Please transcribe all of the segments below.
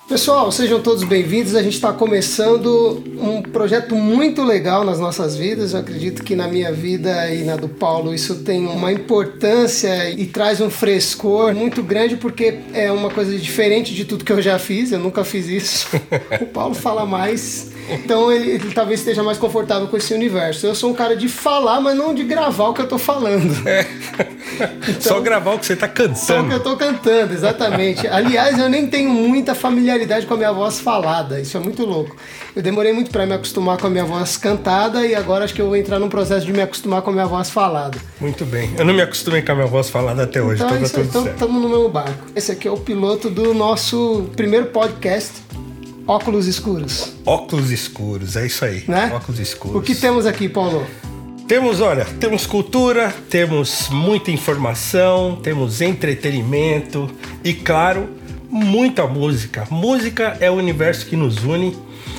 Pessoal, sejam todos bem-vindos. A gente está começando um projeto muito legal nas nossas vidas. Eu acredito que na minha vida e na do Paulo isso tem uma importância e traz um frescor muito grande, porque é uma coisa diferente de tudo que eu já fiz. Eu nunca fiz isso. O Paulo fala mais, então ele talvez esteja mais confortável com esse universo. Eu sou um cara de falar, mas não de gravar o que eu tô falando. Então, só gravar o que você tá cantando. Só o que eu tô cantando, exatamente. Aliás, eu nem tenho muita familiaridade com a minha voz falada. Isso é muito louco. Eu demorei muito para me acostumar com a minha voz cantada e agora acho que eu vou entrar num processo de me acostumar com a minha voz falada. Muito bem. Eu não me acostumei com a minha voz falada até hoje, então tá tudo certo. Estamos no mesmo barco. Esse aqui é o piloto do nosso primeiro podcast, Óculos Escuros. Óculos Escuros, é isso aí. Né? Óculos Escuros. O que temos aqui, Paulo? Temos cultura, temos muita informação, temos entretenimento e, claro, muita música. Música é o universo que nos une.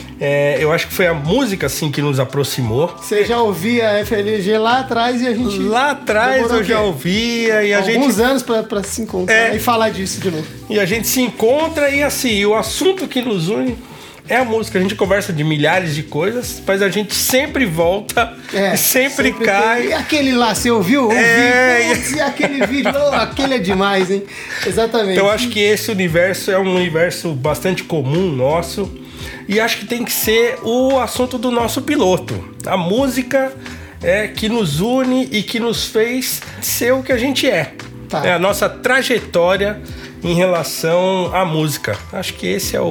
Eu acho que foi a música, assim, que nos aproximou. Você já ouvia a FLG lá atrás e a gente... Lá atrás eu já ouvia e a gente... Alguns anos pra se encontrar e falar disso de novo. E a gente se encontra e, assim, o assunto que nos une é a música. A gente conversa de milhares de coisas, mas a gente sempre volta e sempre cai. E aquele lá, você ouviu? Ouvi. E aquele vídeo, aquele é demais, hein? Exatamente. Então, eu acho que esse universo é um universo bastante comum nosso. E acho que tem que ser o assunto do nosso piloto. A música que nos une e que nos fez ser o que a gente é. Tá. É a nossa trajetória em relação à música. Acho que esse é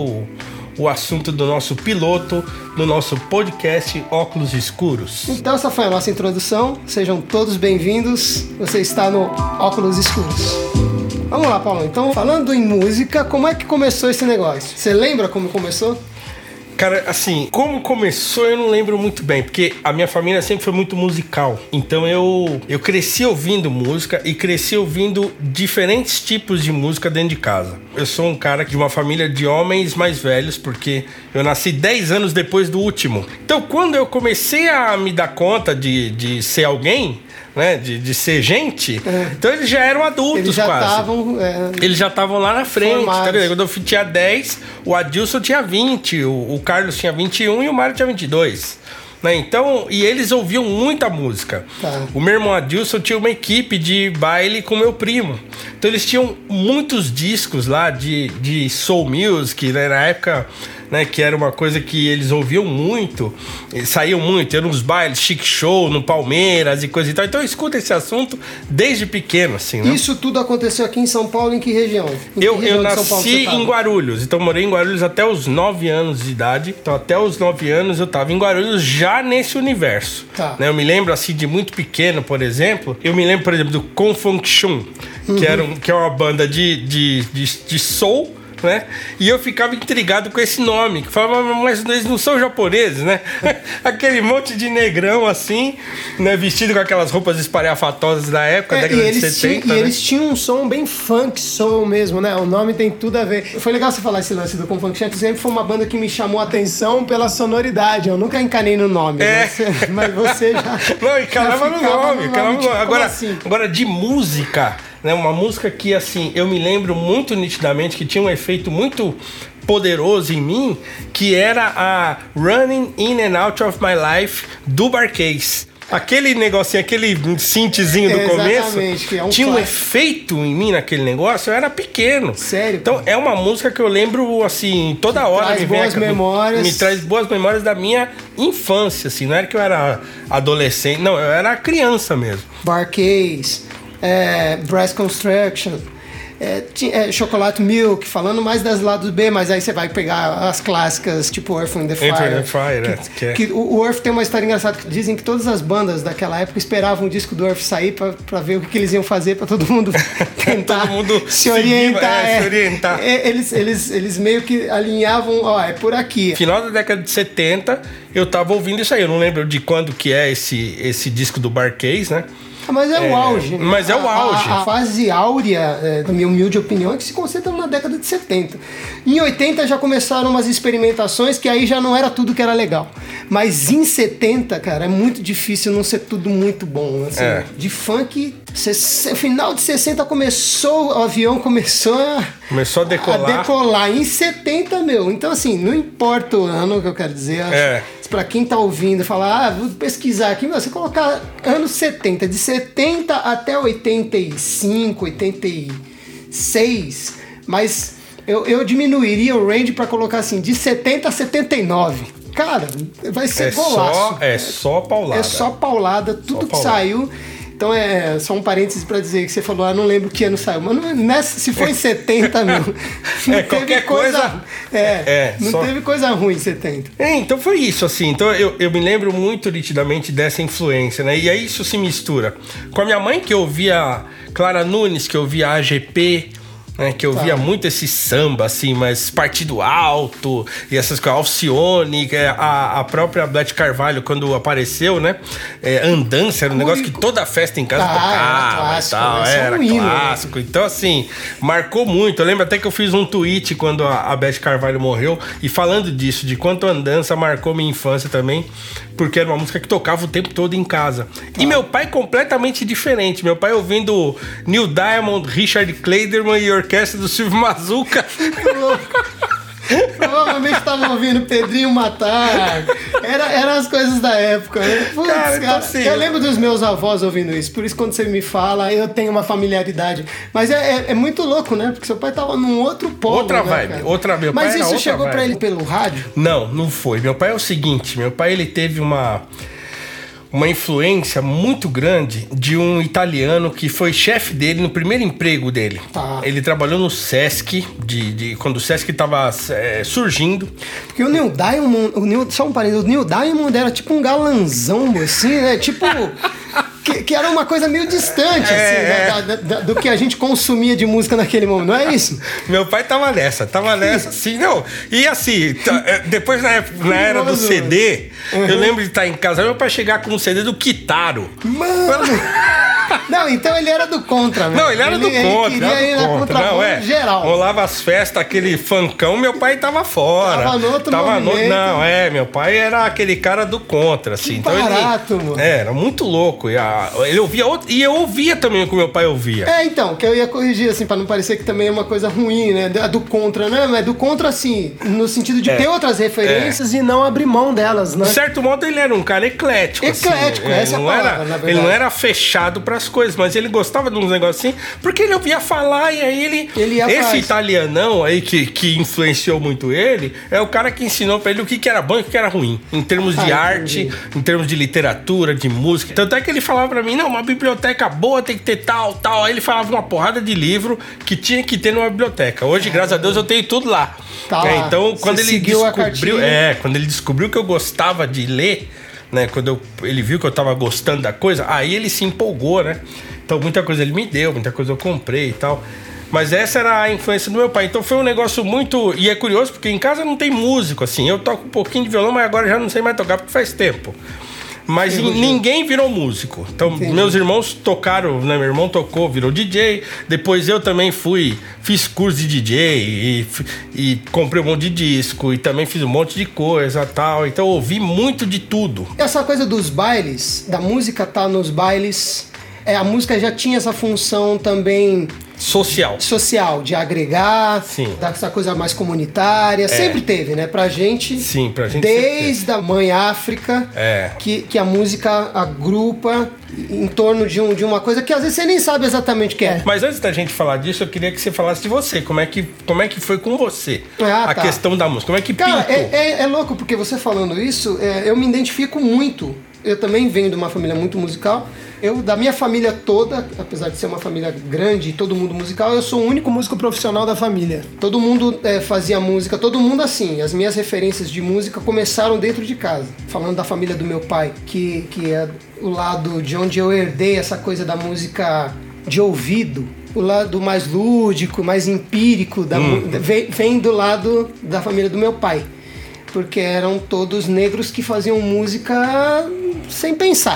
o assunto do nosso piloto, do nosso podcast Óculos Escuros. Então essa foi a nossa introdução. Sejam todos bem-vindos. Você está no Óculos Escuros. Vamos lá, Paulo. Então, falando em música, como é que começou esse negócio? Você lembra como começou? Cara, assim, como começou eu não lembro muito bem, porque a minha família sempre foi muito musical. Então eu cresci ouvindo música e cresci ouvindo diferentes tipos de música dentro de casa. Eu sou um cara de uma família de homens mais velhos, porque eu nasci 10 anos depois do último. Então quando eu comecei a me dar conta de ser alguém, né, de ser gente, então eles já eram adultos quase. Eles já estavam lá na frente, tá ligado? Quando eu tinha 10, o Adilson tinha 20, o Carlos tinha 21 e o Mário tinha 22. Né? Então, e eles ouviam muita música. Tá. O meu irmão Adilson tinha uma equipe de baile com meu primo. Então eles tinham muitos discos lá de soul music, né, na época, né, que era uma coisa que eles ouviam muito, saíam muito, eram nos bailes, chic show, no Palmeiras e coisa e tal. Então eu escuto esse assunto desde pequeno, assim, né? Isso tudo aconteceu aqui em São Paulo, em que região? Eu nasci em Guarulhos, então morei em Guarulhos até os 9 anos de idade. Então até os 9 anos eu tava em Guarulhos já nesse universo. Tá. Né? Eu me lembro assim de muito pequeno, por exemplo, por exemplo, do Confunction, que é uma banda de soul, né? E eu ficava intrigado com esse nome, que falava, mas eles não são japoneses, né? Aquele monte de negrão assim, né? Vestido com aquelas roupas espalhafatosas da época, década de 70. E eles tinham um som bem funk soul mesmo, né? O nome tem tudo a ver. Foi legal você falar esse lance do Confunction, que sempre foi uma banda que me chamou a atenção pela sonoridade. Eu nunca encanei no nome, mas você já... Não, encanava no nome. Tipo, Agora, de música... Né, uma música que, assim, eu me lembro muito nitidamente, que tinha um efeito muito poderoso em mim, que era a Running In and Out of My Life do Barcase. Aquele negocinho, aquele synthzinho do começo, que é um tinha um efeito em mim naquele negócio, eu era pequeno. Sério? Então é uma música que eu lembro, assim, toda hora. Me traz boas memórias da minha infância, assim. Não era que eu era adolescente, não, eu era criança mesmo. Barcase, Breast Construction, Chocolate Milk, falando mais das lados B, mas aí você vai pegar as clássicas, tipo Earth, Wind & Fire. Que o Earth tem uma história engraçada, que dizem que todas as bandas daquela época esperavam o disco do Earth sair pra ver o que eles iam fazer, pra todo mundo tentar todo mundo se orientar. Se orientar. Eles meio que alinhavam, é por aqui. Final da década de 70, eu tava ouvindo isso aí, eu não lembro de quando que é esse disco do Barcase, né? Mas é o auge. Né? Mas é o auge. A fase áurea, na minha humilde opinião, é que se concentra na década de 70. Em 80 já começaram umas experimentações que aí já não era tudo que era legal. Mas em 70, cara, é muito difícil não ser tudo muito bom. Assim, de funk, final de 60 o avião começou a decolar. Em 70, então assim, não importa o ano, que eu quero dizer, pra quem tá ouvindo, falar, vou pesquisar aqui, você colocar anos 70, de 70 até 85, 86, mas eu diminuiria o range pra colocar assim, de 70 a 79. Cara, vai ser golaço. É só paulada. É só paulada, tudo que saiu. Então só um parênteses pra dizer que você falou, não lembro que ano saiu. Mas se foi em 70, não qualquer coisa. Não teve coisa ruim em 70. Então foi isso, assim. Então eu me lembro muito nitidamente dessa influência, né? E aí isso se mistura com a minha mãe, que eu ouvia Clara Nunes, que eu ouvia AGP, né, que eu via muito esse samba, assim, mas partido alto e essas coisas, Alcione, a própria Beth Carvalho, quando apareceu, né, Andança, era um negócio que toda festa em casa tocava e tal, era clássico. Então, assim, marcou muito. Eu lembro até que eu fiz um tweet quando a Beth Carvalho morreu, e falando disso, de quanto Andança marcou minha infância também, porque era uma música que tocava o tempo todo em casa. E meu pai completamente diferente. Meu pai ouvindo Neil Diamond, Richard Clayderman e orquestra do Silvio Mazuca. Provavelmente tava ouvindo Pedrinho Matar. Eram as coisas da época, né? Putz, cara, então, assim, eu lembro dos meus avós ouvindo isso. Por isso, quando você me fala, eu tenho uma familiaridade. Mas é muito louco, né? Porque seu pai tava num outro polo. Outra vibe. Meu Mas pai isso chegou pra ele pelo rádio? Não foi. Meu pai é o seguinte. Meu pai, ele teve uma influência muito grande de um italiano que foi chefe dele no primeiro emprego dele. Ele trabalhou no Sesc, quando o Sesc estava surgindo. Porque o Neil Diamond, só um parênteses, o Neil Diamond era tipo um galanzão, assim, né? Tipo... Que era uma coisa meio distante, assim, do que a gente consumia de música naquele momento, não é isso? Meu pai tava nessa, assim, não. E assim, depois na era do CD, eu lembro de estar em casa, meu pai chegar com um CD do Kitaro. Mano! Não, então ele era do contra, velho. Não, ele era do contra. Ele queria ir na contramão geral. Rolava as festas, aquele funkão, meu pai tava fora. Tava no outro movimento. Não, meu pai era aquele cara do contra, assim. Que então barato, mano. Era muito louco. Ele ouvia e eu ouvia também o que meu pai ouvia. Então, que eu ia corrigir, assim, pra não parecer que também é uma coisa ruim, né? Do contra, né? Mas do contra, assim, no sentido de ter outras referências e não abrir mão delas, né? De certo modo, ele era um cara eclético. Eclético, assim, essa é a palavra, na verdade. Ele não era fechado pras coisas, mas ele gostava de uns negócios assim, porque ele ouvia falar e aí esse italianão aí que influenciou muito ele, é o cara que ensinou pra ele o que era bom e o que era ruim, em termos de arte, em termos de literatura, de música. Tanto é que ele falava pra mim, não, uma biblioteca boa tem que ter tal. Aí ele falava uma porrada de livro que tinha que ter numa biblioteca. Hoje, graças a Deus, eu tenho tudo lá. Então, quando ele descobriu que eu gostava de ler, né, quando ele viu que eu tava gostando da coisa, aí ele se empolgou, né? Então muita coisa ele me deu, muita coisa eu comprei e tal. Mas essa era a influência do meu pai. Então foi um negócio muito... E é curioso porque em casa não tem músico, assim. Eu toco um pouquinho de violão, mas agora já não sei mais tocar porque faz tempo. Mas ninguém virou músico. Então, meus irmãos tocaram, né? Meu irmão tocou, virou DJ. Depois eu também fiz curso de DJ e comprei um monte de disco e também fiz um monte de coisa e tal. Então eu ouvi muito de tudo. Essa coisa dos bailes, da música tá nos bailes, a música já tinha essa função também... Social, de agregar, dessa coisa mais comunitária. Sempre teve, né? Pra gente. Sim, pra gente. Desde a Mãe África, que a música agrupa em torno de uma coisa que às vezes você nem sabe exatamente o que é. Mas antes da gente falar disso, eu queria que você falasse de você. Como é que foi com você a questão da música? Como é que pintou? É louco, porque você falando isso, eu me identifico muito. Eu também venho de uma família muito musical. Da minha família toda, apesar de ser uma família grande e todo mundo musical, eu sou o único músico profissional da família. Todo mundo fazia música, todo mundo assim. As minhas referências de música começaram dentro de casa. Falando da família do meu pai, que é o lado de onde eu herdei essa coisa da música de ouvido. O lado mais lúdico, mais empírico, vem do lado da família do meu pai. Porque eram todos negros que faziam música sem pensar.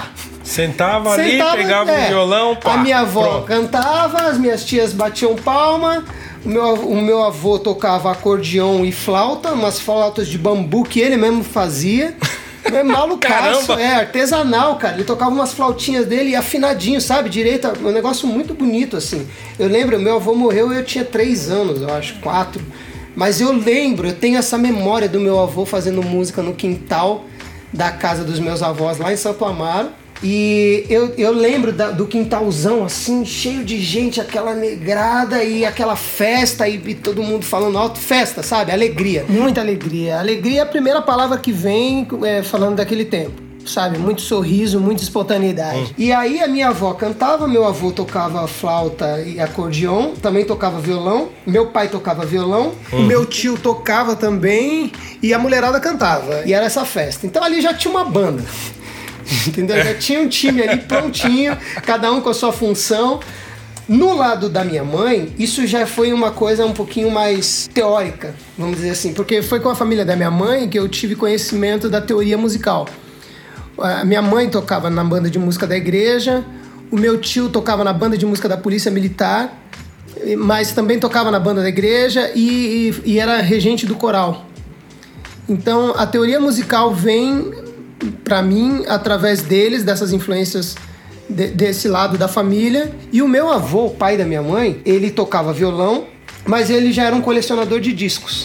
Sentava ali, pegava o violão, pá, a minha avó pronto. cantava, as minhas tias batiam palma, o meu avô tocava acordeão e flauta, umas flautas de bambu que ele mesmo fazia. É malucaço, artesanal, cara. Ele tocava umas flautinhas dele afinadinho, sabe? Direito, um negócio muito bonito, assim. Eu lembro, meu avô morreu e eu tinha 3 anos, eu acho, 4. Mas eu lembro, eu tenho essa memória do meu avô fazendo música no quintal da casa dos meus avós lá em Santo Amaro. E eu lembro do quintalzão, assim, cheio de gente, aquela negrada e aquela festa e todo mundo falando alto. Festa, sabe? Alegria. Muita alegria. Alegria é a primeira palavra que vem falando daquele tempo, sabe? Muito sorriso, muita espontaneidade. E aí a minha avó cantava, meu avô tocava flauta e acordeão, também tocava violão, meu pai tocava violão, o meu tio tocava também e a mulherada cantava. E era essa festa. Então ali já tinha uma banda. Entendeu? Já tinha um time ali prontinho, cada um com a sua função. No lado da minha mãe, isso já foi uma coisa um pouquinho mais teórica, vamos dizer assim, porque foi com a família da minha mãe que eu tive conhecimento da teoria musical. A minha mãe tocava na banda de música da igreja, o meu tio tocava na banda de música da polícia militar, mas também tocava na banda da igreja e era regente do coral. Então a teoria musical vem para mim através deles, dessas influências desse lado da família. E o meu avô, o pai da minha mãe, ele tocava violão, mas ele já era um colecionador de discos.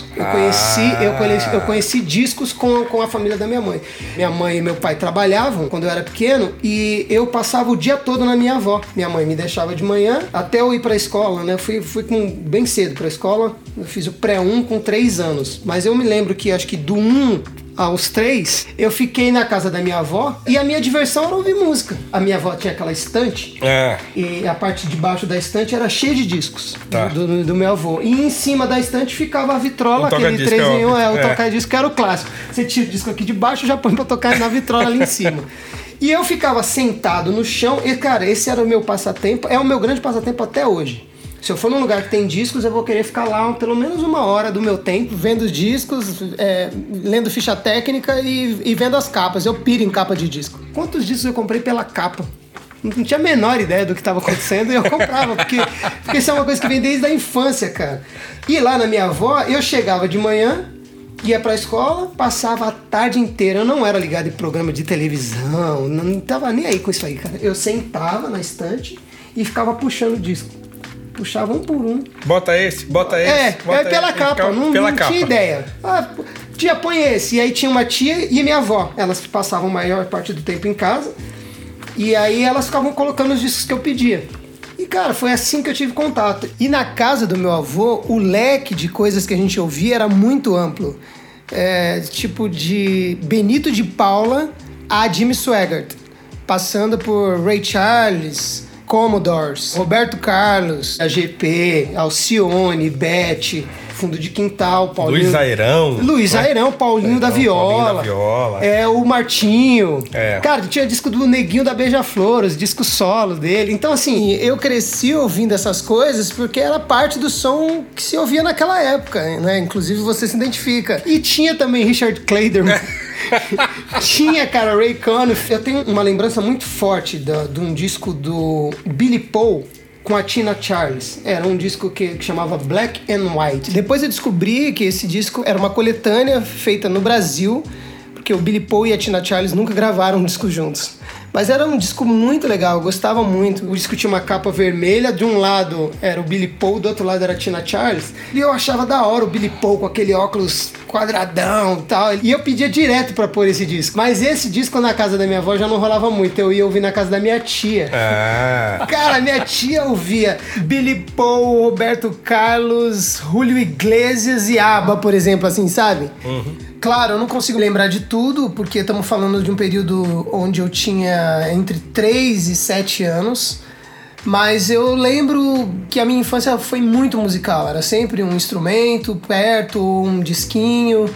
Eu conheci discos com a família da minha mãe. Minha mãe e meu pai trabalhavam quando eu era pequeno e eu passava o dia todo na minha avó. Minha mãe me deixava de manhã até eu ir pra escola, né? Eu fui bem cedo pra escola. Eu fiz o pré-1 com 3 anos. Mas eu me lembro que acho que do 1 aos 3, eu fiquei na casa da minha avó e a minha diversão era ouvir música. A minha avó tinha aquela estante e a parte de baixo da estante era cheia de discos do meu avô. E em cima da estante ficava a vitrola, aquele 3 em 1, o toca-disco que era o clássico. Você tira o disco aqui de baixo, já põe pra tocar na vitrola ali em cima. E eu ficava sentado no chão e, cara, esse era o meu passatempo, é o meu grande passatempo até hoje. Se eu for num lugar que tem discos, eu vou querer ficar lá pelo menos 1 hora do meu tempo, vendo discos, lendo ficha técnica e vendo as capas. Eu piro em capa de disco. Quantos discos eu comprei pela capa? Não tinha a menor ideia do que estava acontecendo e eu comprava, porque isso é uma coisa que vem desde a infância, cara. E lá na minha avó, eu chegava de manhã, ia pra escola, passava a tarde inteira. Eu não era ligado em programa de televisão, não tava nem aí com isso aí, cara. Eu sentava na estante e ficava puxando disco. Puxava um por um. Bota esse. Pela capa, não tinha ideia. Tia, põe esse. E aí tinha uma tia e minha avó. Elas passavam a maior parte do tempo em casa. E aí elas ficavam colocando os discos que eu pedia. E, cara, foi assim que eu tive contato. E na casa do meu avô, o leque de coisas que a gente ouvia era muito amplo. Tipo de Benito de Paula a Jimmy Swaggart. Passando por Ray Charles, Commodores, Roberto Carlos, AGP, Alcione, Beth, Fundo de Quintal, Paulinho... Luiz Airão, Paulinho da Viola. O Martinho. Cara, tinha disco do Neguinho da Beija-Flor, os discos solo dele. Então, assim, eu cresci ouvindo essas coisas porque era parte do som que se ouvia naquela época, né? Inclusive você se identifica. E tinha também Richard Clayderman. Tinha, cara, Ray Conniff. Eu tenho uma lembrança muito forte de um disco do Billy Paul com a Tina Charles. Era um disco que chamava Black and White. Depois eu descobri que esse disco era uma coletânea feita no Brasil, porque o Billy Paul e a Tina Charles nunca gravaram um disco juntos. Mas era um disco muito legal, eu gostava muito. O disco tinha uma capa vermelha, de um lado era o Billy Paul, do outro lado era a Tina Charles. E eu achava da hora o Billy Paul com aquele óculos quadradão e tal. E eu pedia direto pra pôr esse disco. Mas esse disco na casa da minha avó já não rolava muito. Eu ia ouvir na casa da minha tia. Cara, minha tia ouvia Billy Paul, Roberto Carlos, Julio Iglesias e ABBA, por exemplo, assim, sabe? Claro, eu não consigo lembrar de tudo, porque estamos falando de um período onde eu tinha entre 3 e 7 anos. Mas eu lembro que a minha infância foi muito musical. Era sempre um instrumento perto, um disquinho.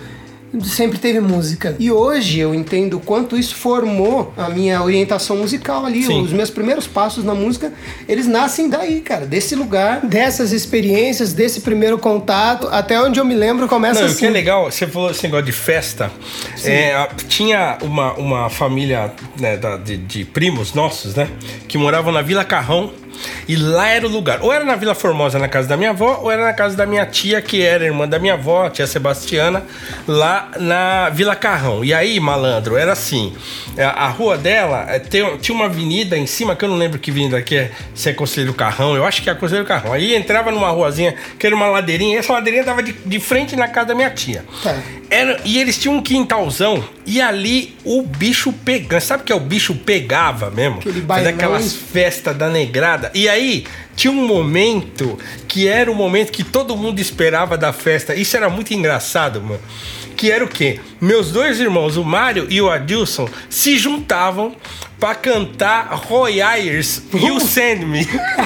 sempre teve música. E hoje eu entendo o quanto isso formou a minha orientação musical ali. Sim. Os meus primeiros passos na música, eles nascem daí, cara. Desse lugar, dessas experiências, desse primeiro contato, até onde eu me lembro começa assim. O que é legal, você falou esse negócio de festa. Tinha uma família, né, de primos nossos, né, que moravam na Vila Carrão. E lá era o lugar. Ou era na Vila Formosa, na casa da minha avó, ou era na casa da minha tia, que era irmã da minha avó, a tia Sebastiana, lá na Vila Carrão. E aí, malandro, era assim. A rua dela tinha uma avenida em cima, que eu não lembro que avenida que é, se é Conselheiro Carrão, eu acho que é Conselheiro Carrão. Aí entrava numa ruazinha, que era uma ladeirinha, e essa ladeirinha dava de frente na casa da minha tia. Tá. E eles tinham um quintalzão, e ali o bicho pegava. Sabe o que é o bicho pegava mesmo? Fazer aquelas festas da negrada. E aí, tinha um momento que era o momento que todo mundo esperava da festa. Isso era muito engraçado, mano. Que era o quê? Meus dois irmãos, o Mário e o Adilson, se juntavam pra cantar Roy Ayers, You Send Me.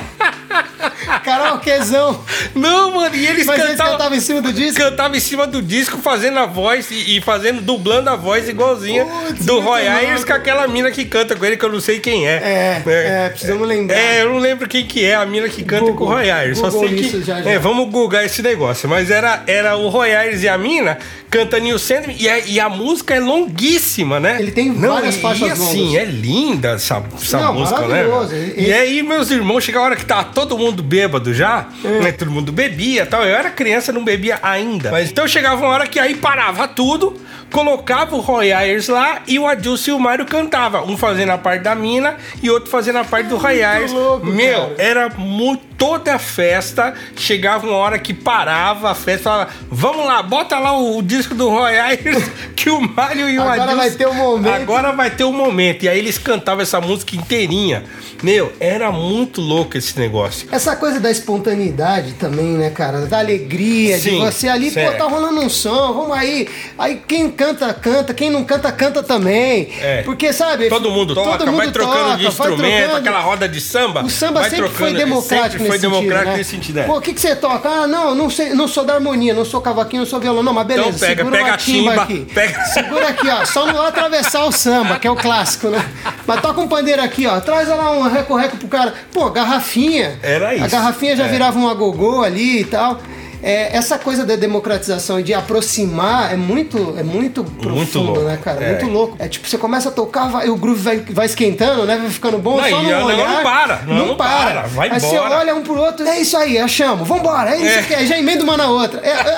Karaokezão. Não, mano, e eles cantavam em cima do disco? Cantavam em cima do disco, fazendo a voz e dublando a voz igualzinha do Roy Ayers com aquela mina que canta com ele, que eu não sei quem é. Precisamos lembrar. Eu não lembro quem que é a mina que canta com o Roy Ayers. Só sei que... Já. Vamos googar esse negócio. Mas era o Roy Ayers e a mina cantando You Send Me, e a música é longuíssima, né? Ele tem várias faixas longas. Assim, é linda essa música, né? E aí meus irmãos, chega a hora que tava todo mundo bêbado já, né? Todo mundo bebia e tal. Eu era criança, não bebia ainda. Mas então chegava uma hora que aí parava tudo, colocava o Roy Ayers lá e o Adilson e o Mário cantavam. Um fazendo a parte da mina e outro fazendo a parte do Roy Ayers. Era muito... Toda a festa, chegava uma hora que parava a festa, falava, vamos lá, bota lá o disco do Roy Ayers, que o Mário e o Adilson... Agora vai ter um momento. Agora vai ter um momento. E aí eles cantavam essa música inteirinha. Era muito louco esse negócio. Essa coisa da espontaneidade também, né, cara? Da alegria, de você ali, tá rolando um som, vamos aí. Aí quem canta, canta. Quem não canta, canta também. Porque, sabe... Todo mundo toca, vai trocando de instrumento, aquela roda de samba. O samba sempre foi democrático. Foi democrático nesse sentido. Pô, o que você toca? Ah, não sei, não sou da harmonia, não sou cavaquinho, não sou violão. Não, mas beleza, então pega a timba aqui. Segura aqui, ó, só não atravessar o samba, que é o clássico, né? Mas toca um pandeiro aqui, ó, traz lá um reco-reco pro cara. Pô, garrafinha. Era isso. A garrafinha já virava um agogô ali e tal. Essa coisa da democratização e de aproximar é muito profundo, né, cara? Muito louco. É tipo, você começa a tocar, o groove vai esquentando, né? Vai ficando bom, só no olhar. Não para. Vai aí embora. Você olha um pro outro, é isso aí, achamos, vambora, é isso aqui, já emenda uma na outra.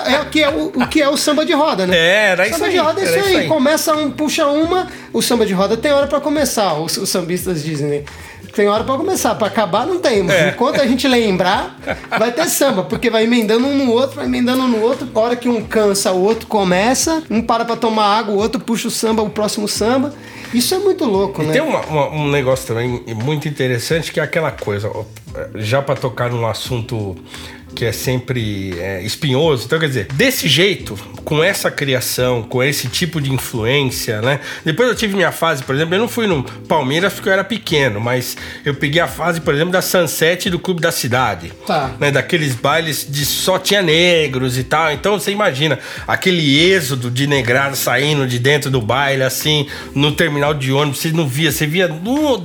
O que é o samba de roda, né? Era isso aí. Samba de roda é isso aí. Começa puxa uma, o samba de roda tem hora pra começar, os sambistas dizem, né? Tem hora pra começar, pra acabar não tem, mas enquanto a gente lembrar, vai ter samba, porque vai emendando um no outro, a hora que um cansa, o outro começa, um para pra tomar água, o outro puxa o próximo samba. Isso é muito louco, né? E tem um negócio também muito interessante, que é aquela coisa, já pra tocar num assunto que é sempre espinhoso. Então, quer dizer, desse jeito, com essa criação, com esse tipo de influência, né? Depois eu tive minha fase, por exemplo, eu não fui no Palmeiras porque eu era pequeno, mas eu peguei a fase, por exemplo, da Sunset do Clube da Cidade. Tá. Né? Daqueles bailes de só tinha negros e tal. Então, você imagina, aquele êxodo de negrada saindo de dentro do baile, assim, no terminal de ônibus, você não via, você via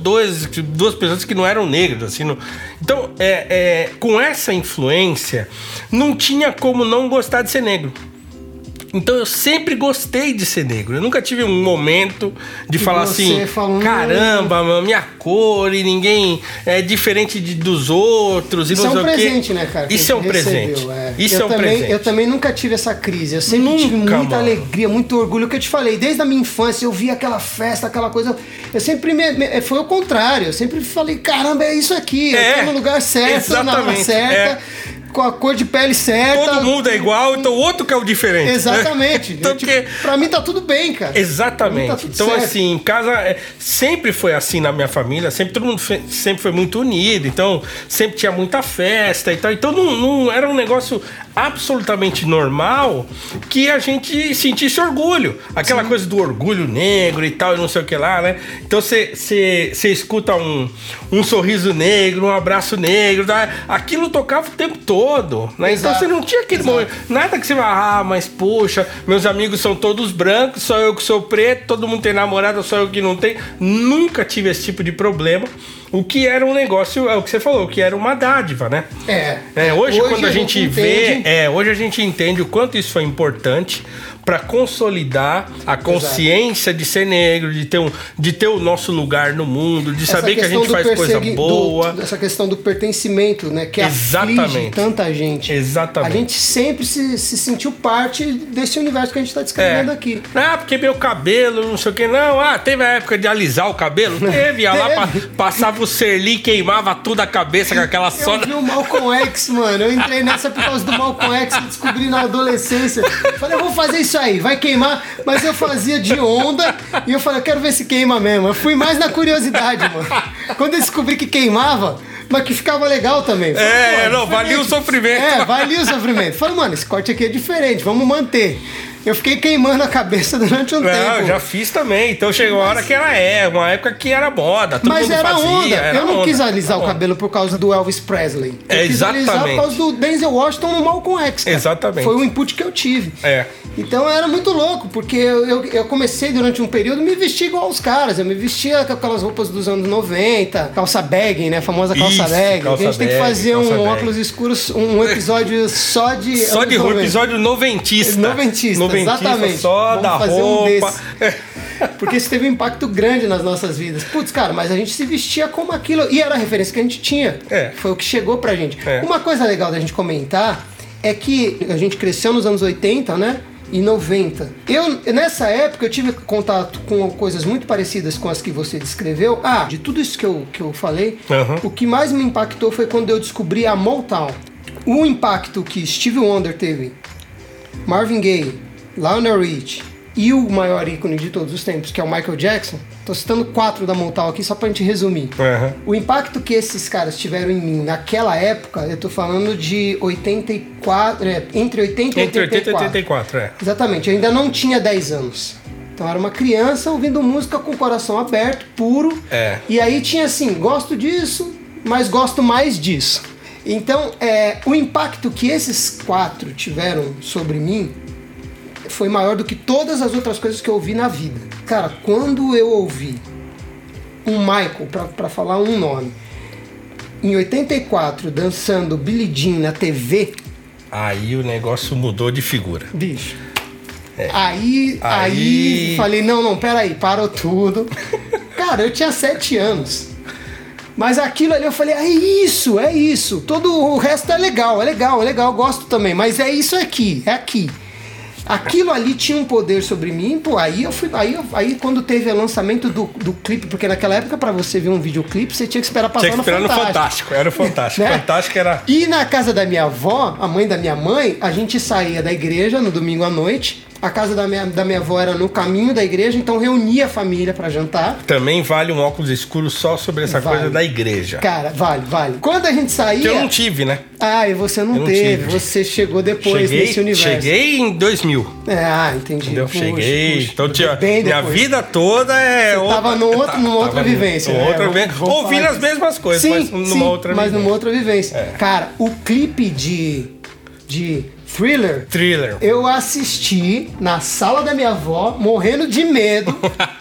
duas pessoas que não eram negras, assim. Então, com essa influência, não tinha como não gostar de ser negro. Então eu sempre gostei de ser negro. Eu nunca tive um momento de falar assim, caramba, minha cor e ninguém é diferente dos outros. Isso é um presente, né, cara? Isso é um presente. Isso é um presente. Eu também nunca tive essa crise. Eu sempre tive muita alegria, muito orgulho. Que eu te falei, desde a minha infância eu via aquela festa, aquela coisa. Eu sempre foi o contrário. Eu sempre falei, caramba, é isso aqui. Eu tô no lugar certo, na hora certa. Com a cor de pele certa. Todo mundo é igual, então o outro que é o diferente. Exatamente. Então, pra mim tá tudo bem, cara. Exatamente. Tá então, certo. assim, em casa sempre foi assim na minha família, todo mundo sempre foi muito unido, então sempre tinha muita festa e tal. Então não era um negócio absolutamente normal que a gente sentisse orgulho. Aquela coisa do orgulho negro e tal, e não sei o que lá, né? Então você escuta um sorriso negro, um abraço negro, tá? Aquilo tocava o tempo todo, né? Então você não tinha aquele momento, nada que você vai, mas poxa, meus amigos são todos brancos, só eu que sou preto, todo mundo tem namorada, só eu que não tenho. Nunca tive esse tipo de problema. O que era um negócio, é o que você falou, que era uma dádiva, né? Hoje quando a gente vê, hoje a gente entende o quanto isso foi importante para consolidar a consciência de ser negro, de ter o nosso lugar no mundo, de saber que a gente faz coisa boa. Essa questão do pertencimento, né? Que aflige tanta gente. Exatamente. A gente sempre se sentiu parte desse universo que a gente está descrevendo aqui. Porque meu cabelo, não sei o que, não. Teve a época de alisar o cabelo? Teve. Lá passava o Serli, queimava tudo a cabeça com aquela soda. Eu vi o Malcolm X, mano. Eu entrei nessa por causa do Malcolm X, que descobri na adolescência. Falei, eu vou fazer isso aí, vai queimar. Mas eu fazia de onda e eu falei, eu quero ver se queima mesmo. Eu fui mais na curiosidade, mano. Quando eu descobri que queimava, mas que ficava legal também. Falei, valia o sofrimento. Valia o sofrimento. Falei, mano, esse corte aqui é diferente, vamos manter. Eu fiquei queimando a cabeça durante um tempo. Eu já fiz também. Então chegou a hora que era uma época que era moda. Todo mas mundo era fazia, onda. Eu não quis alisar o onda. cabelo por causa do Elvis Presley. Eu quis alisar por causa do Denzel Washington no Malcolm X. Cara. Exatamente. Foi o input que eu tive. Então era muito louco, porque eu comecei durante um período a me vestir igual os caras. Eu me vestia com aquelas roupas dos anos 90, calça bag, né? A famosa calça bag. A gente tem que fazer um óculos escuros, um episódio só de... Só de roupa, episódio noventista. Noventista, exatamente. Só da roupa. Porque isso teve um impacto grande nas nossas vidas. Putz, cara, mas a gente se vestia como aquilo. E era a referência que a gente tinha. Foi o que chegou pra gente. Uma coisa legal da gente comentar é que a gente cresceu nos anos 80, né? E 90. Nessa época, eu tive contato com coisas muito parecidas com as que você descreveu. De tudo isso que eu falei, o que mais me impactou foi quando eu descobri a Motown. O impacto que Stevie Wonder teve, Marvin Gaye, Lionel Rich e o maior ícone de todos os tempos, que é o Michael Jackson. Tô citando 4 da Motown aqui só pra gente resumir. O impacto que esses caras tiveram em mim naquela época, eu tô falando de 84, entre 80 e 84. Entre 80 e 84, Exatamente, eu ainda não tinha 10 anos. Então era uma criança ouvindo música com o coração aberto, puro. E aí tinha assim, gosto disso, mas gosto mais disso. Então, o impacto que esses 4 tiveram sobre mim foi maior do que todas as outras coisas que eu ouvi na vida. Cara, quando eu ouvi um Michael, pra falar um nome, em 84, dançando Billie Jean na TV... Aí o negócio mudou de figura. Bicho. Aí falei, não, peraí, parou tudo. Cara, eu tinha 7 anos. Mas aquilo ali eu falei, é isso. Todo o resto é legal, gosto também. Mas é isso aqui, é aqui. Aquilo ali tinha um poder sobre mim, pô, aí quando teve o lançamento do clipe, porque naquela época pra você ver um videoclipe, você tinha que esperar passar no Fantástico. Era o Fantástico, né? Fantástico era... E na casa da minha avó, a mãe da minha mãe, a gente saía da igreja no domingo à noite, a casa da minha avó era no caminho da igreja, então reunia a família pra jantar. Também vale um óculos escuro só sobre essa coisa da igreja. Cara, vale. Quando a gente saía... Que eu não tive, né? E você não teve. Você chegou depois nesse universo. Cheguei em 2000. Entendi. Entendeu? Cheguei. Então tinha bem minha vida toda Você tava numa outra vivência. Ouvindo as mesmas coisas, mas numa outra vivência. Numa outra vivência. Cara, o clipe de Thriller, eu assisti na sala da minha avó, morrendo de medo.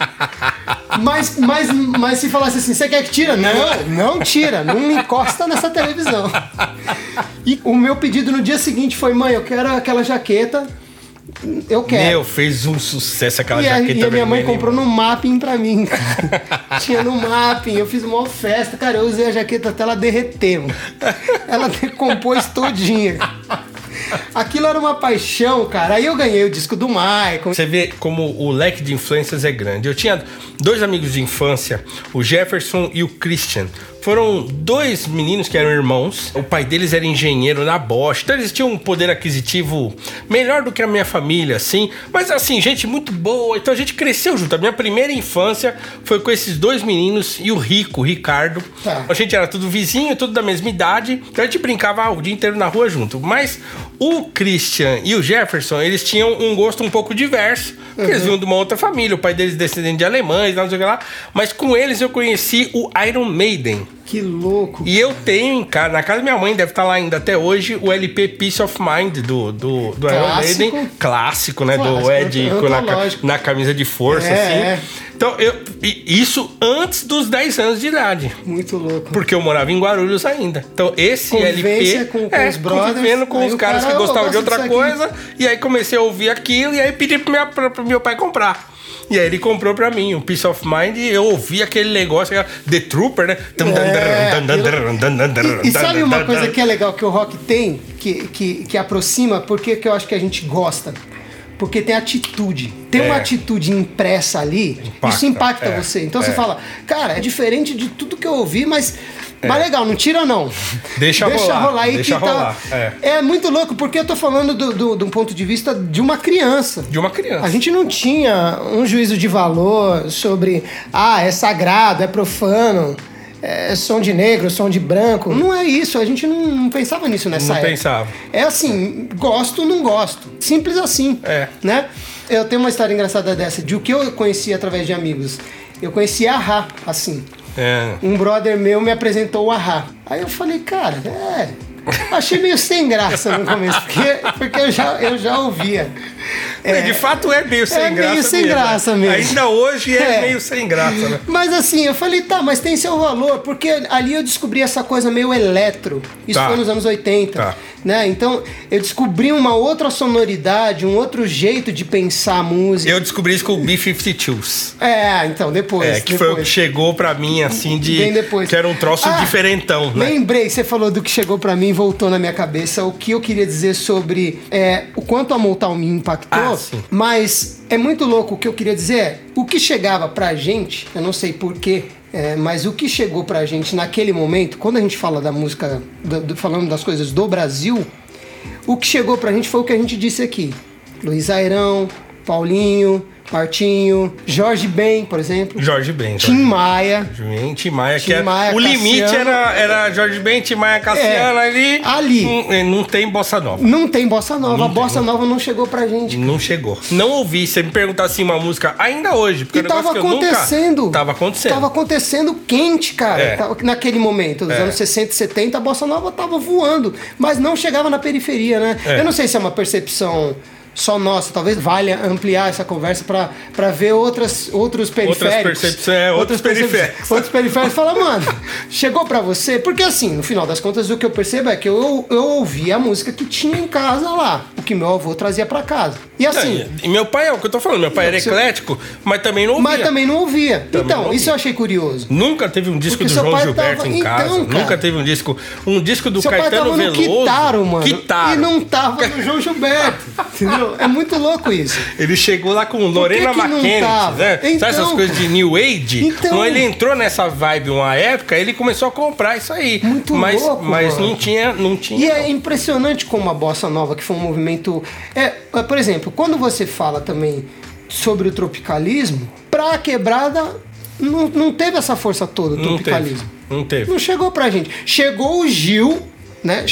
Mas se falasse assim, você quer que tira? Não tira, não me encosta nessa televisão. E o meu pedido no dia seguinte foi, mãe, eu quero aquela jaqueta, eu quero. Fez um sucesso aquela jaqueta. E a minha mãe comprou no Mapping pra mim. Tinha no Mapping, eu fiz uma festa, cara, eu usei a jaqueta até ela derreter, mano. Ela decompôs todinha. Aquilo era uma paixão, cara. Aí eu ganhei o disco do Michael. Você vê como o leque de influências é grande. Eu tinha 2 amigos de infância, o Jefferson e o Christian. Foram 2 meninos que eram irmãos. O pai deles era engenheiro na Bosch. Então eles tinham um poder aquisitivo melhor do que a minha família, assim. Mas assim, gente muito boa. Então a gente cresceu junto. A minha primeira infância foi com esses 2 meninos e o Ricardo. A gente era tudo vizinho, tudo da mesma idade. Então a gente brincava o dia inteiro na rua junto. Mas O Christian e o Jefferson, eles tinham um gosto um pouco diverso, porque eles vinham de uma outra família, o pai deles descendente de alemães, não sei o que lá. Mas com eles eu conheci o Iron Maiden. Que louco. E eu tenho, cara, na casa da minha mãe, deve estar lá ainda até hoje, o LP Peace of Mind do Iron Maiden. Clássico, né? Clássico, do Ed na camisa de força, assim. Então, isso antes dos 10 anos de idade. Muito louco. Porque eu morava em Guarulhos ainda. Então, esse Convivência LP... com os brothers. Convivendo com os caras que gostavam de outra coisa. E aí comecei a ouvir aquilo e aí pedi pro meu pai comprar. E aí ele comprou pra mim o Peace of Mind e eu ouvi aquele negócio, The Trooper, né? E sabe uma coisa que é legal que o rock tem, que aproxima, porque que eu acho que a gente gosta? Porque tem atitude. Tem uma atitude impressa ali, isso impacta você. Então você fala, cara, é diferente de tudo que eu ouvi, mas legal, não tira não. Deixa rolar aí. Deixa rolar. É muito louco, porque eu tô falando de um ponto de vista de uma criança. De uma criança. A gente não tinha um juízo de valor sobre, é sagrado, é profano, é som de negro, som de branco. Não é isso, a gente não pensava nisso nessa época. Não pensava. É assim, gosto, não gosto. Simples assim, né? Eu tenho uma história engraçada dessa, de o que eu conheci através de amigos. Eu conheci a A-ha, assim. Um brother meu me apresentou o A-ha. Aí eu falei, cara, achei meio sem graça no começo, porque eu já ouvia. De fato é meio sem graça. É meio sem graça mesmo. Ainda hoje é meio sem graça, né? Mas assim, eu falei, mas tem seu valor, porque ali eu descobri essa coisa meio eletro. Isso foi nos anos 80. Né? Então, eu descobri uma outra sonoridade, um outro jeito de pensar a música. Eu descobri isso com o B-52s. Então, depois. Foi o que chegou pra mim, assim, Bem depois. Que era um troço diferentão, né? Lembrei, você falou do que chegou pra mim, voltou na minha cabeça. O que eu queria dizer sobre o quanto a Motown me impactou, mas é muito louco. O que eu queria dizer é, o que chegava pra gente, eu não sei porquê, mas o que chegou pra gente naquele momento, quando a gente fala da música, falando das coisas do Brasil, o que chegou pra gente foi o que a gente disse aqui. Luiz Airão, Paulinho, Martinho, Jorge Ben, por exemplo. Jorge Ben. Tim Maia. Tim Maia, que o limite era Jorge Ben, Tim Maia, Cassiano ali. Não tem bossa nova. Não tem bossa nova. A bossa nova não chegou pra gente. Não chegou. Não ouvi. Você me perguntar assim uma música ainda hoje. Porque tava acontecendo. Tava acontecendo. Tava acontecendo quente, cara. Naquele momento, nos anos 60 e 70, a bossa nova tava voando. Mas não chegava na periferia, né? Eu não sei se é uma percepção só nossa, talvez valha ampliar essa conversa para ver outros periféricos. Outros periféricos. Outros periféricos. Fala, mano, chegou para você? Porque assim, no final das contas, o que eu percebo é que eu ouvi a música que tinha em casa lá, o que meu avô trazia para casa. E assim... E meu pai, é o que eu tô falando, meu pai era eclético, mas também não ouvia. Isso eu achei curioso. Nunca teve um disco do João Gilberto em casa. Cara, nunca teve um disco do seu Caetano Veloso. Quitaro, mano. Quitaro. E não tava no João Gilberto. Entendeu? É muito louco isso. Ele chegou lá com Lorena McKenzie, né? Sabe essas coisas de New Age? Então ele entrou nessa vibe uma época, ele começou a comprar isso aí. Muito louco, mas não tinha. E é impressionante como a bossa nova, que foi um movimento... por exemplo, quando você fala também sobre o tropicalismo, pra quebrada não teve essa força toda, o tropicalismo. Não teve. Não chegou pra gente. Chegou o Gil, né?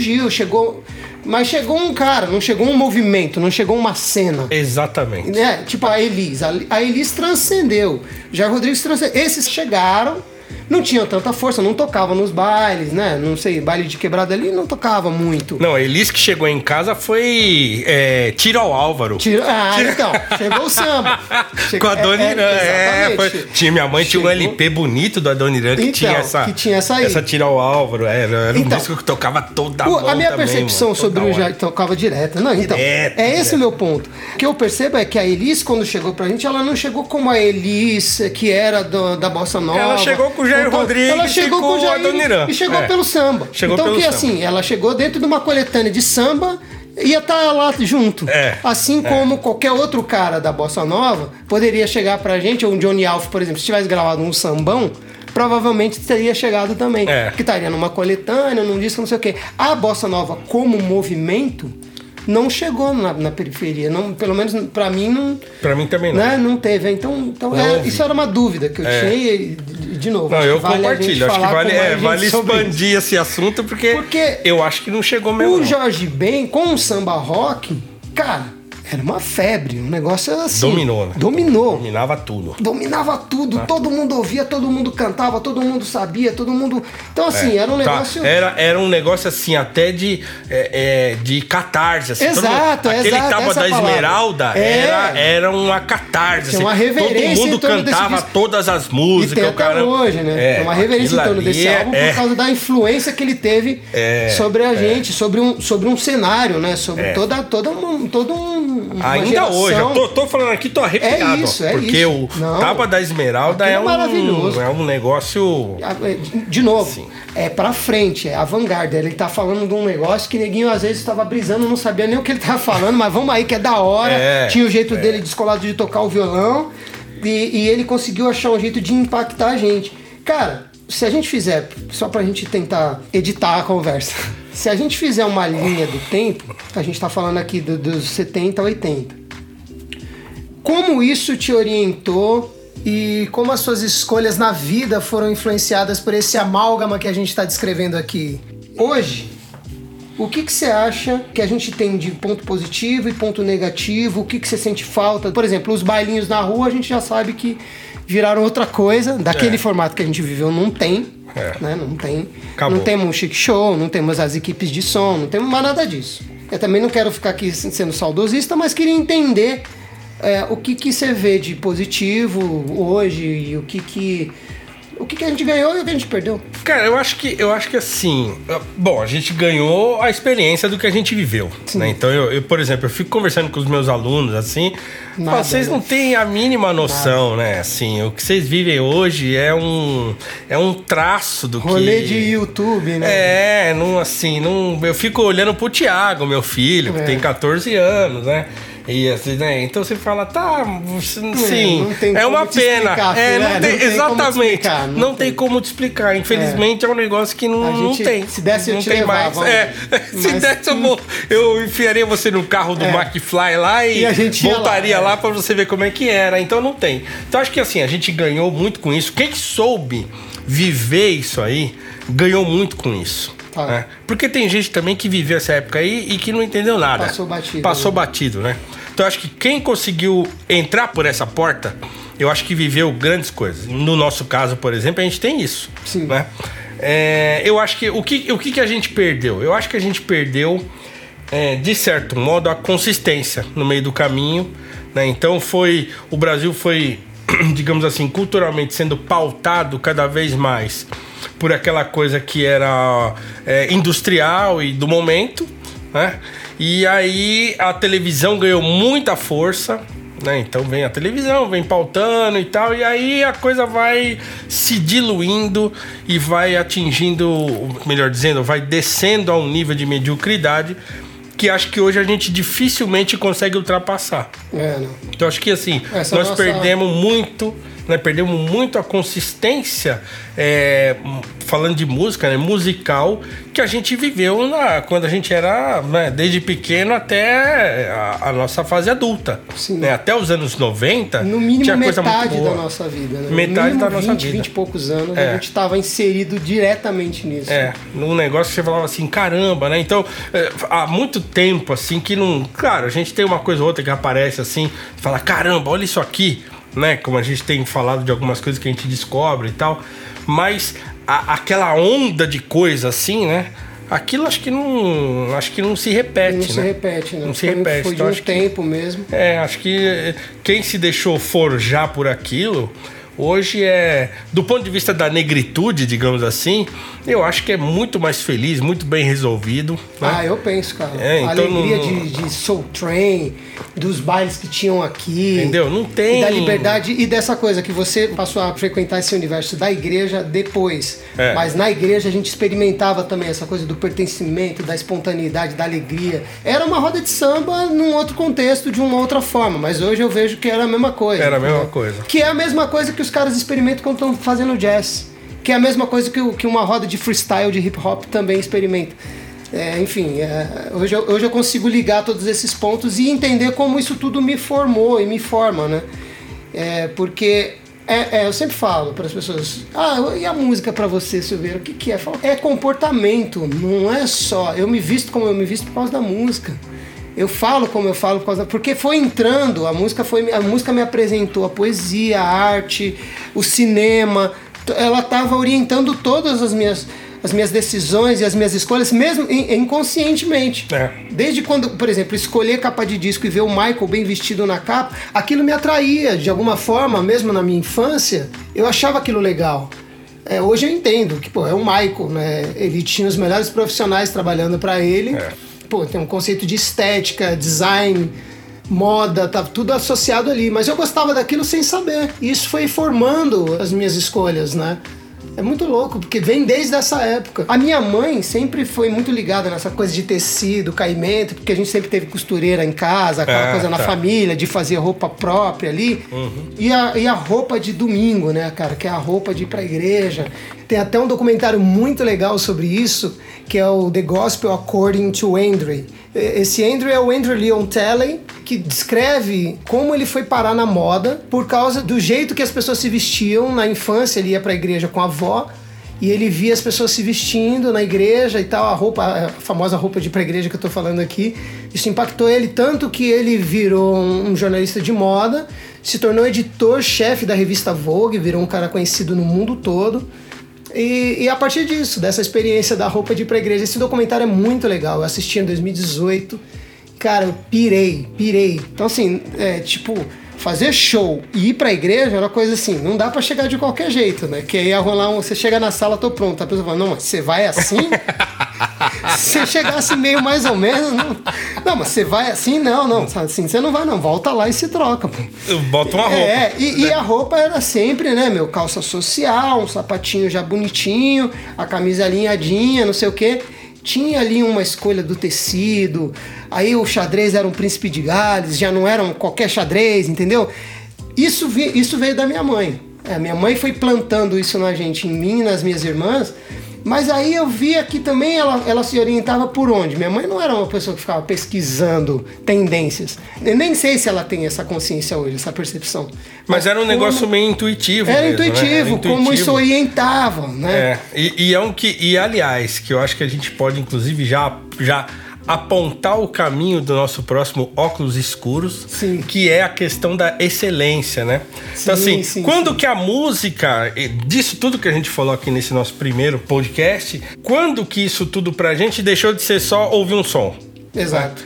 Mas chegou um cara, não chegou um movimento, não chegou uma cena. Exatamente. Tipo a Elis. A Elis transcendeu. Já Rodrigues transcendeu. Esses chegaram, não tinham tanta força, não tocavam nos bailes, né? Não sei, baile de quebrada ali não tocava muito. Não, a Elis que chegou em casa foi Tiro ao Álvaro. Então, chegou o samba. Com a Dona Irã. Minha mãe tinha um LP bonito da Dona Irã que tinha essa Tiro ao Álvaro. Era um disco que tocava toda a minha percepção sobre o já tocava direto. Não, então, esse o meu ponto. O que eu percebo é que a Elis, quando chegou pra gente, ela não chegou como a Elis, que era da Bossa Nova. Ela chegou com o Jair Rodrigues, ela chegou com o Jair e chegou pelo samba. Assim, ela chegou dentro de uma coletânea de samba e ia estar lá junto. Assim como qualquer outro cara da Bossa Nova poderia chegar pra gente, ou um Johnny Alf, por exemplo, se tivesse gravado um sambão, provavelmente teria chegado também. Que estaria numa coletânea, num disco, não sei o quê. A Bossa Nova como movimento não chegou na periferia. Não, pelo menos pra mim não. Pra mim também não. Né, não teve. Então isso era uma dúvida que eu tinha e, de novo. Não, eu vale compartilho. Acho que vale expandir esse assunto porque eu acho que não chegou mesmo. O Jorge Ben com o samba rock, cara, era uma febre, um negócio assim. Dominou, né? Dominava tudo. Dominava tudo, todo mundo ouvia, todo mundo cantava, todo mundo sabia, todo mundo... Então, assim, era um negócio... Era um negócio, assim, até de catarse. Assim. Exato, aquele Tábua da Esmeralda era uma catarse. Tinha uma reverência. Todo mundo cantava todas as músicas. E tem até hoje, né? Tem uma reverência em torno desse álbum por causa da influência que ele teve sobre a gente, sobre um cenário, né? Sobre todo um... Ainda geração. Hoje, eu tô falando aqui, tô arrepiado. Porque o Tábua da Esmeralda é maravilhoso. É um negócio... De novo, assim, é pra frente, é avant-garde. Ele tá falando de um negócio que neguinho às vezes tava brisando, não sabia nem o que ele tava falando, mas vamos aí que é da hora. Tinha o jeito dele descolado de tocar o violão e ele conseguiu achar um jeito de impactar a gente. Cara, se a gente fizer, só pra gente tentar editar a conversa, se a gente fizer uma linha do tempo, a gente tá falando aqui dos 70, 80. Como isso te orientou e como as suas escolhas na vida foram influenciadas por esse amálgama que a gente está descrevendo aqui? Hoje, o que você acha que a gente tem de ponto positivo e ponto negativo? O que você sente falta? Por exemplo, os bailinhos na rua, a gente já sabe que viraram outra coisa. Daquele formato que a gente viveu, não tem. Né? Não tem. Acabou. Não temos um chic show, não temos as equipes de som, não temos mais nada disso. Eu também não quero ficar aqui sendo saudosista, mas queria entender o que você vê de positivo hoje e o que a gente ganhou e o que a gente perdeu. Cara, eu acho que assim... Bom, a gente ganhou a experiência do que a gente viveu, né? Então, eu, por exemplo, eu fico conversando com os meus alunos, assim... vocês não têm a mínima noção, né? Assim, o que vocês vivem hoje é um traço do rolê de YouTube, né? Eu fico olhando pro Thiago, meu filho, que tem 14 anos, né? E assim, né? Então você fala, sim, é uma pena. Exatamente. Não tem como te explicar. Infelizmente é um negócio que não tem. Se desse, eu te levava. Se desse, eu enfiaria você no carro do McFly lá e a gente voltaria lá pra você ver como é que era. Então não tem. Então acho que assim, a gente ganhou muito com isso. Quem soube viver isso aí, ganhou muito com isso. Né? Porque tem gente também que viveu essa época aí e que não entendeu nada. Passou batido, né? Então acho que quem conseguiu entrar por essa porta, eu acho que viveu grandes coisas. No nosso caso, por exemplo, a gente tem isso. Sim. Né? Eu acho que o que a gente perdeu? Eu acho que a gente perdeu, de certo modo, a consistência no meio do caminho. Né? Então o Brasil foi, digamos assim, culturalmente sendo pautado cada vez mais por aquela coisa que era industrial e do momento, né? E aí a televisão ganhou muita força, né? Então vem a televisão, vem pautando e tal, e aí a coisa vai se diluindo e vai atingindo, melhor dizendo, vai descendo a um nível de mediocridade que acho que hoje a gente dificilmente consegue ultrapassar. Então acho que assim, nós perdemos muito... Perdemos muito a consistência, falando de música, né, musical, que a gente viveu quando a gente era, né, desde pequeno até a nossa fase adulta. Né, até os anos 90, no mínimo tinha metade coisa muito boa. Da nossa vida. Né? Metade da nossa vida. 20 e poucos anos, a gente estava inserido diretamente nisso. Num negócio que você falava assim, caramba, né? Então, há muito tempo, assim, que não... Claro, a gente tem uma coisa ou outra que aparece assim, fala, caramba, olha isso aqui. Né? Como a gente tem falado de algumas coisas que a gente descobre e tal, mas aquela onda de coisa assim, né? Aquilo acho que não se repete, não se repete, né? Não se repete. Foi então, de um tempo mesmo. Acho que quem se deixou forjar por aquilo hoje do ponto de vista da negritude, digamos assim, eu acho que é muito mais feliz, muito bem resolvido. Né? Eu penso, cara. Então a alegria de Soul Train, dos bailes que tinham aqui. Entendeu? Não tem... E da liberdade e dessa coisa que você passou a frequentar esse universo da igreja depois. Mas na igreja a gente experimentava também essa coisa do pertencimento, da espontaneidade, da alegria. Era uma roda de samba num outro contexto, de uma outra forma. Mas hoje eu vejo que era a mesma coisa. Era a mesma coisa. Que é a mesma coisa que os caras experimentam quando estão fazendo jazz. Que é a mesma coisa que uma roda de freestyle, de hip hop também experimenta. Hoje eu consigo ligar todos esses pontos e entender como isso tudo me formou e me forma, né? Porque eu sempre falo para as pessoas, e a música para você, Silveira, o que é? É comportamento, não é só, eu me visto como eu me visto por causa da música. Eu falo como eu falo por causa porque foi entrando, a música me apresentou a poesia, a arte, o cinema, ela estava orientando todas as minhas decisões e as minhas escolhas, mesmo inconscientemente. Desde quando, por exemplo, escolher capa de disco e ver o Michael bem vestido na capa, aquilo me atraía de alguma forma, mesmo na minha infância, eu achava aquilo legal. Hoje eu entendo que é o Michael, né? Ele tinha os melhores profissionais trabalhando para ele. Tem um conceito de estética, design, moda, tá tudo associado ali. Mas eu gostava daquilo sem saber. E isso foi formando as minhas escolhas, né? É muito louco, porque vem desde essa época. A minha mãe sempre foi muito ligada nessa coisa de tecido, caimento, porque a gente sempre teve costureira em casa, aquela coisa na família, de fazer roupa própria ali. E a roupa de domingo, né, cara, que é a roupa de ir pra igreja. Tem até um documentário muito legal sobre isso, que é o The Gospel According to Andrew. Esse Andrew é o Andrew Leon Talley, que descreve como ele foi parar na moda por causa do jeito que as pessoas se vestiam na infância. Ele ia pra igreja com a avó e ele via as pessoas se vestindo na igreja e tal, a famosa roupa de ir pra igreja que eu tô falando aqui. Isso impactou ele tanto que ele virou um jornalista de moda, se tornou editor-chefe da revista Vogue, virou um cara conhecido no mundo todo. E a partir disso, dessa experiência da roupa de ir pra igreja, esse documentário é muito legal. Eu assisti em 2018. Cara, eu pirei. Então, assim, fazer show e ir pra igreja era coisa assim, não dá pra chegar de qualquer jeito, né? Que aí ia rolar você chega na sala, tô pronto. A pessoa fala, não, mas você vai assim? Se você chegasse meio mais ou menos, não, mas você vai assim? Não, assim você não vai não, volta lá e se troca, pô. Bota uma roupa. E a roupa era sempre, né, calça social, um sapatinho já bonitinho, a camisa alinhadinha, não sei o quê. Tinha ali uma escolha do tecido, aí o xadrez era um príncipe de Gales, já não era qualquer xadrez, entendeu? Isso veio da minha mãe. Minha mãe foi plantando isso na gente, em mim e nas minhas irmãs, mas aí eu via que também ela se orientava por onde? Minha mãe não era uma pessoa que ficava pesquisando tendências. Eu nem sei se ela tem essa consciência hoje, essa percepção. Mas era um negócio meio intuitivo. Era mesmo, intuitivo, né? Como isso orientava, né? E aliás, que eu acho que a gente pode inclusive já apontar o caminho do nosso próximo Óculos Escuros, que é a questão da excelência, né? Então, quando que a música, disso tudo que a gente falou aqui nesse nosso primeiro podcast, quando que isso tudo pra gente deixou de ser só ouvir um som? Exato.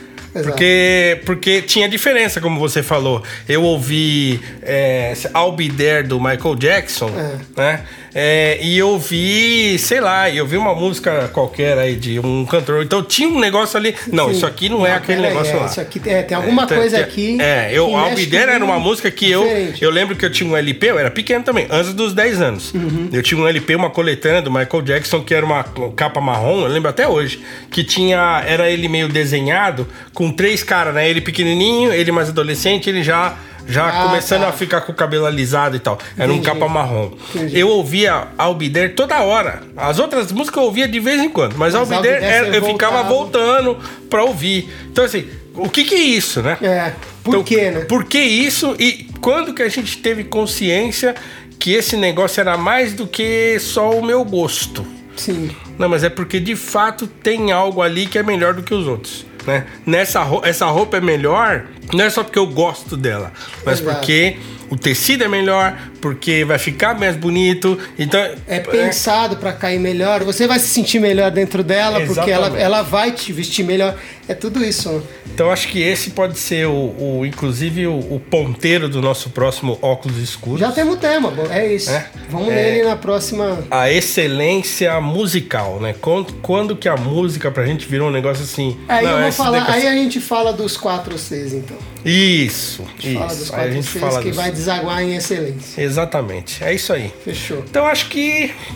Porque tinha diferença, como você falou. Eu ouvi I'll Be There do Michael Jackson, né? E eu vi, eu vi uma música qualquer aí de um cantor. Então tinha um negócio ali. Não, isso aqui não é aquele negócio lá. Isso aqui tem alguma coisa aqui. I'll Be There era uma música que eu lembro que eu tinha um LP, eu era pequeno também, antes dos 10 anos. Eu tinha um LP, uma coletânea do Michael Jackson, que era uma capa marrom, eu lembro até hoje, que era ele meio desenhado, com 3 caras, né? Ele pequenininho, ele mais adolescente, ele já começando a ficar com o cabelo alisado e tal. Era um capa marrom. Eu ouvia I'll Be There toda hora. As outras músicas eu ouvia de vez em quando, mas I'll Be There eu ficava voltando pra ouvir. Então, assim, o que é isso, né? Por quê, né? Por que isso? E quando que a gente teve consciência que esse negócio era mais do que só o meu gosto? Sim. Não, mas é porque de fato tem algo ali que é melhor do que os outros, né? Essa roupa é melhor, não é só porque eu gosto dela, mas porque o tecido é melhor, porque vai ficar mais bonito. Então é pensado para cair melhor, você vai se sentir melhor dentro dela. Exatamente. Porque ela vai te vestir melhor. É tudo isso. Então acho que esse pode ser inclusive o ponteiro do nosso próximo Óculos Escuros. Já temos o tema, é isso. Vamos nele na próxima. A excelência musical, né? Quando que a música pra gente virou um negócio assim. Aí a gente fala dos 4 ou 6, então. Isso. Fala dos 4 ou 6 que vai desaguar em excelência. Exatamente, é isso aí. Fechou. Então acho que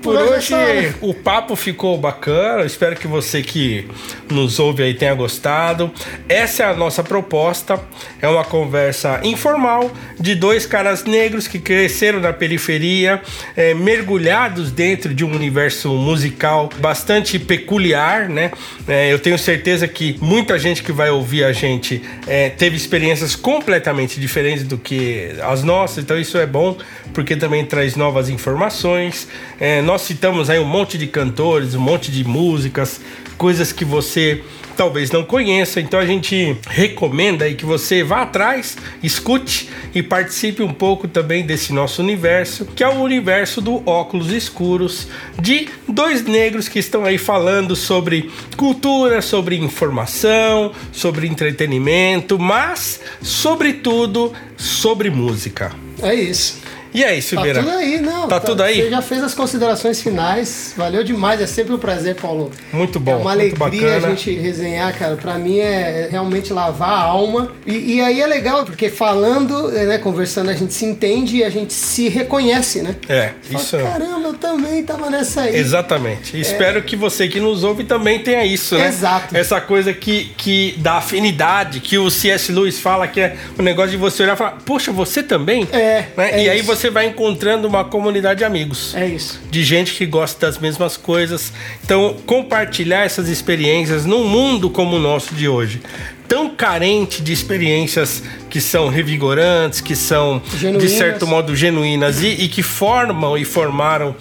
por hoje o papo ficou bacana. Eu espero que você que nos ouve aí tenha gostado. Essa é a nossa proposta. É uma conversa informal de dois caras negros que cresceram na periferia, mergulhados dentro de um universo musical bastante peculiar, né? Eu tenho certeza que muita gente que vai ouvir a gente teve experiências completamente diferentes do que as nossas. Então isso é bom, porque também traz novas informações. Nós citamos aí um monte de cantores, um monte de músicas, coisas que você talvez não conheça. Então a gente recomenda aí que você vá atrás, escute e participe um pouco também desse nosso universo, que é o universo do Óculos Escuros, de dois negros que estão aí falando sobre cultura, sobre informação, sobre entretenimento, mas sobretudo sobre música. É isso. E é isso, Ribeira. Tá tudo aí, não. Tá tudo aí? Você já fez as considerações finais. Valeu demais, é sempre um prazer, Paulo. Muito bom, é uma muito alegria bacana. A gente resenhar, cara. Pra mim é realmente lavar a alma. E aí é legal, porque falando, né, conversando, a gente se entende e a gente se reconhece, né? Isso é. Caramba, eu também tava nessa aí. Exatamente. Espero que você que nos ouve também tenha isso, né? Exato. Essa coisa que dá afinidade, que o C.S. Lewis fala, que é o negócio de você olhar e falar, poxa, você também? Né? E aí você vai encontrando uma comunidade de amigos. É isso. De gente que gosta das mesmas coisas. Então, compartilhar essas experiências num mundo como o nosso de hoje, tão carente de experiências que são revigorantes, que são, genuínas, de certo modo, genuínas e que formam e formaram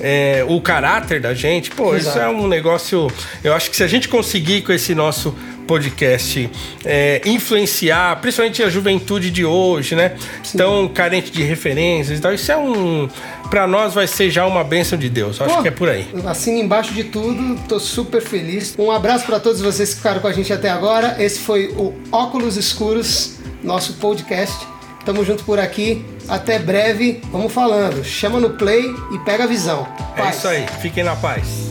o caráter da gente. Pô, Exato. Isso é um negócio... Eu acho que se a gente conseguir com esse nosso podcast influenciar, principalmente a juventude de hoje, né? Sim. Tão carente de referências e tal, isso pra nós vai ser já uma bênção de Deus. Acho que é por aí. Assino embaixo de tudo, tô super feliz. Um abraço para todos vocês que ficaram com a gente até agora. Esse foi o Óculos Escuros, nosso podcast. Tamo junto por aqui. Até breve. Vamos falando. Chama no play e pega a visão. Paz. É isso aí. Fiquem na paz.